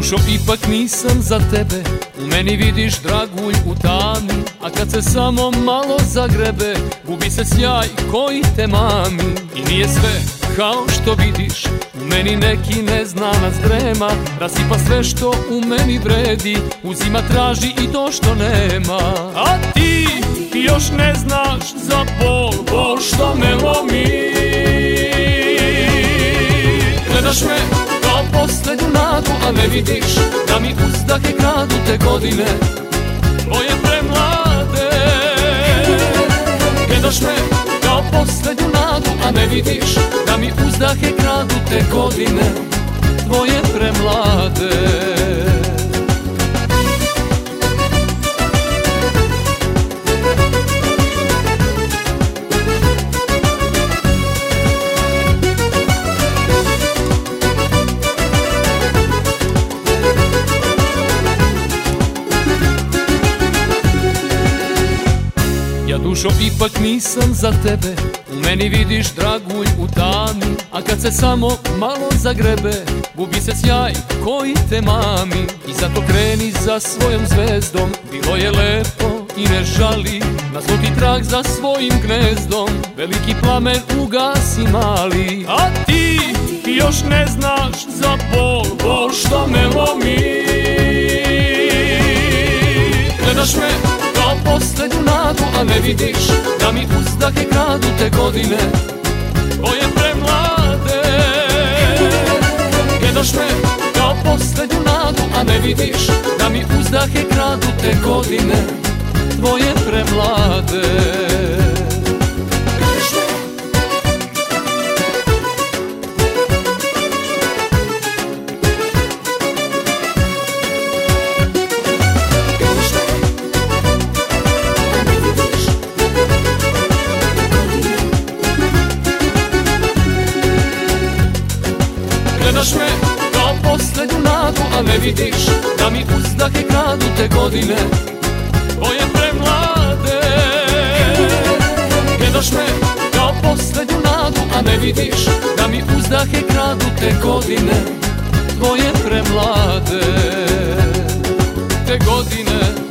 dušo, ipak nisam za tebe, u meni vidiš dragulj u tami, a kad se samo malo zagrebe, gubi se sjaj koji te mami. I nije sve kao što vidiš, u meni neki neznanac drema, rasipa sve što u meni vredi, uzima, traži i to što nema. A ti još ne znaš za bol, bol što me lomi. Gledaš me kao poslednju nadu, a ne vidiš da mi uzdahe kradu te godine tvoje premlade. Gledaš me kao poslednju nadu, a ne vidiš da mi uzdahe kradu te godine tvoje premlade. Ja dušo, ipak nisam za tebe, u meni vidiš dragulj u tami, a kad se samo malo zagrebe, gubi se sjaj koji te mami. I zato kreni za svojom zvezdom, bilo je lepo i ne žali, na zloti trag za svojim gnezdom, veliki plamen ugasi mali. A ti još ne znaš za bol, bol što me lomi. Gledaš me kao poslednju nadu, a ne vidiš da mi uzdahe kradu te godine tvoje premlade. Gledaš me kao poslednju nadu, a ne vidiš da mi uzdahe kradu te godine tvoje premlade. Gledaš me kao poslednju nadu, a ne vidiš da mi uzdahe kradu te godine tvoje premlade. Gledaš me kao poslednju nadu, a ne vidiš da mi uzdahe kradu te godine tvoje premlade. Te godine